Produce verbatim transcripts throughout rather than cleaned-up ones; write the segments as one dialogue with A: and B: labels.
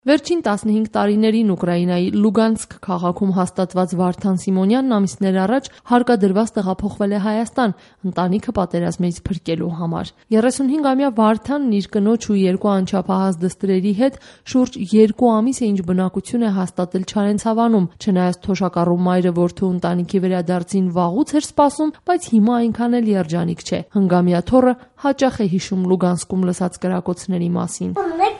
A: Վերջին տասնհինգ տարիներին Ուկրաինայի Լուգանսկ քաղաքում հաստատված Վարդան Սիմոնյանն ամիսներ առաջ հարկադրված տեղափոխվել է Հայաստան ընտանիքը պատերազմից փրկելու համար։ երեսունհինգամյա Վարդանն իր կնոջ ու երկու անչափահաս դստրերի հետ շուրջ երկու ամիս է ինչ բնակություն է հաստատել Չարենցավանում, չնայած թոշակառու մայրը որդու ընտանիքի վերադարձին վաղուց էր սպասում, բայց հիմա այնքան էլ երջանիկ չէ։ Հնգամյա թոռը հաճախ է հիշում Լուգանսկում լսած կրակոցների մասին։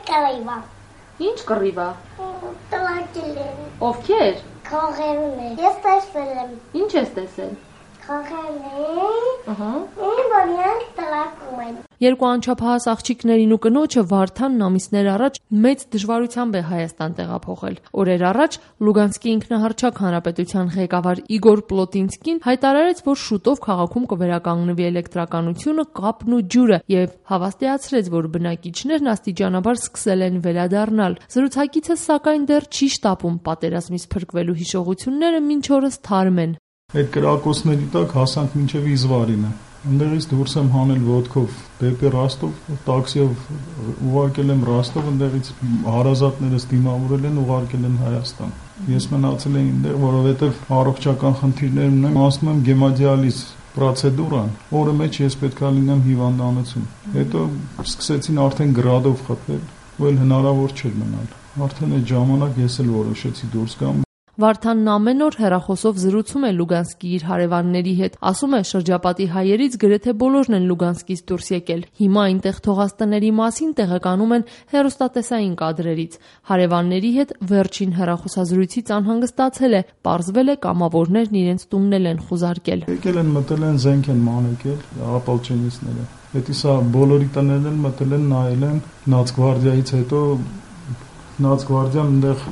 B: Ինչ կռիվա։
C: Տլակել են։
B: Ովքեր։
C: Քողերն են։ Ես տեսել եմ։
B: Ինչ ես տեսել։
C: Քողերն են։
B: Ահա։
C: Ինչ որ տլակում են։
A: Երկու անչափահաս աղջիկներին ու կնոջը Վարդանն ամիսներ առաջ մեծ դժվարությամբ է Հայաստան տեղափոխել։ Օրեր առաջ Լուգանսկի ինքնահռչակ հանրապետության ղեկավար Իգոր Պլոտինսկին հայտարարեց, որ շուտով քաղաքում կվերականգնվի էլեկտրականությունը, կապն ու ջուրը եւ հավաստիացրեց, որ բնակիչներն աստիճանաբար սկսել են վերադառնալ։ Զրուցակիցը սակայն դեռ չի շտապում պատերազմից փրկվելու հիշողությունները մինչ օրս թարմ են։
D: Այդ կրակոցների տակ հասանք մինչև Իզվարինը։ Ընդեղից դուրս եմ հանել ոտքով դեպի Ռոստով, տաքսիով ուղարկել եմ Ռոստով, ընդեղից հարազատներս դիմավորել են, ուղարկել են Հայաստան։ Ես մնացել եմ այնտեղ, որովհետև առողջական խնդիրներ ունեմ, ասում եմ գեմոդիալիզ պրոցեդուրան, օրը մեջ ես պետք է լինեմ հիվանդանոցում։ Հետո սկսեցին արդեն գրադով խփել, ու էլ հնարավոր չէր մնալ։ Արդեն այդ ժամանակ ես էլ որոշեցի դուրս գամ։
A: Վարդանն ամեն օր հեռախոսով զրուցում է Լուգանսկի իր հարևանների հետ, ասում է շրջապատի հայերից գրեթե բոլորն են Լուգանսկից դուրս եկել։ Հիմա այնտեղ թողած տների մասին տեղեկանում են հեռուստատեսային կադրերից։ Հարևանների հետ վերջին հեռախոսազրույցից անհանգստացել է, պարզվել է կամավորներն իրենց տունն են խուզարկել։
D: Եկել են մտել են զենք են մանեկել, ապալչենիստները։ Հետի սա բոլորի տներն են մտել են նայել են, Նացգվարդիայից հետո Նացգվարդիան այնտեղ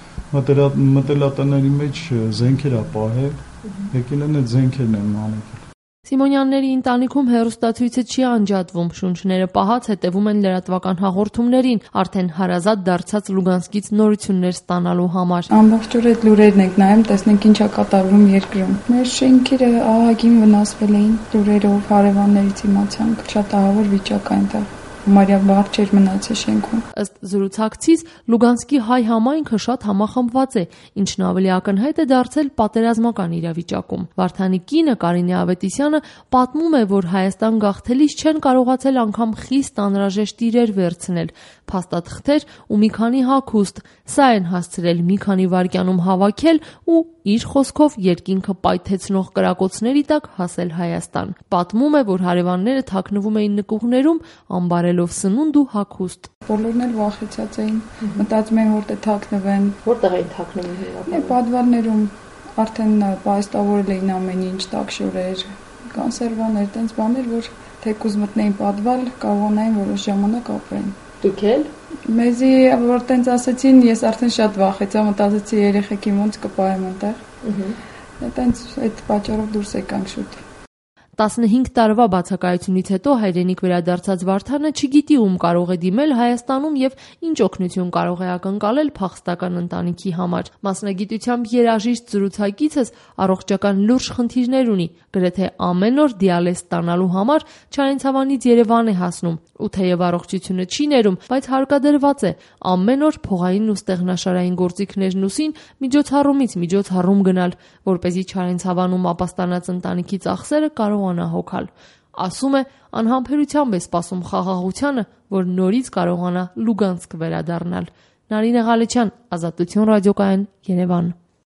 D: մտելատների մեջ զենքեր է պահել, եկել են այդ զենքերն են մանեկել։
A: Սիմոնյանների ընտանիքում հեռուստացույցը չի անջատվում, շունչները պահած հետևում են լրատվական հաղորդումներին, արդեն հարազատ դարձած Լուգանսկից նորություններ ստանալու համար։
E: Ամբողջ օր այդ լուրերն ենք նայում, տեսնենք ինչ է կատարվում երկրում։ Մեր շենքերը ահագին վնասվել էին լուրերով, հարևաններից իմացանք, շատ ահավոր վիճակ է այնտեղ։ Մարիա բարձ էր մնացել շենքում։
A: Ըստ զրուցակցից Լուգանսկի հայ համայնքը շատ համախմբված է, ինչն ավելի ակնհայտ է դարձել պատերազմական իրավիճակում։ Վարդանի կինը Կարինե Ավետիսյանը պատմում է, որ Հայաստան գաղթելիս չեն կարողացել անգամ խիստ անհրաժեշտ իրեր վերցնել, փաստաթղթեր ու մի քանի հագուստ։ Սա են հասցրել մի քանի վայրկյանում հավաքել ու իր խոսքով երկինքը պայթեցնող կրակոցների տակ հասել Հայաստան։ Պատմում է, որ հարևանները թաքնվում էին նկուղներում, ամբարելով սնունդ ու հագուստ։
E: Բոլորն էլ վախեցած էին, մտածում էին որտեղ թաքնվեն։
B: Որտեղ էին թաքնվում հիմնականում։
E: Պատվարներում արդեն պայստավորել էին ամեն ինչ, տաքշորեր, կոնսերվաներ, տենց բաներ, որ թեկուզ մտնեին պատվալ, կարողանային որոշ ժամանակ ապրեն։
B: Դուք էլ։
E: Մեզի որ տենց ասեցին, ես արդեն շատ վախեցա, մտածեցի երեխեքի ոնց կպահեմ այնտեղ։ Ահա։ Տենց այդ պատճառով դուրս եկանք շուտ։
A: տասնհինգ տարվա բացակայությունից հետո հայրենիք վերադարձած Վարդանը չգիտի ում կարող է դիմել Հայաստանում եւ ինչ օգնություն կարող է ակնկալել փախստական ընտանիքի համար։ Մասնագիտությամբ երաժիշտ զրուցակիցս առողջական լուրջ խնդիրներ ունի, գրեթե ամեն օր դիալեզ ստանալու համար Չարենցավանից Երևան է հասնում, ու թեև առողջությունը չի ներում, բայց հարկադրված է ամեն օր փողային ու ստեղնաշարային գործիքներն ուսին միջոցառումից միջոցառում գնալ, որպեսզի Չարենցավանում ապաստանած ընտանիքի ծախսերը կարողանա հոգալ։ Ասում է, անհամբերությամբ է սպասում խաղաղությանը, որ նորից կարողանա Լուգանսկ վերադառնալ։ Նարինե Ղալեչյան, Ազատություն ռադիոկայան, Երևան։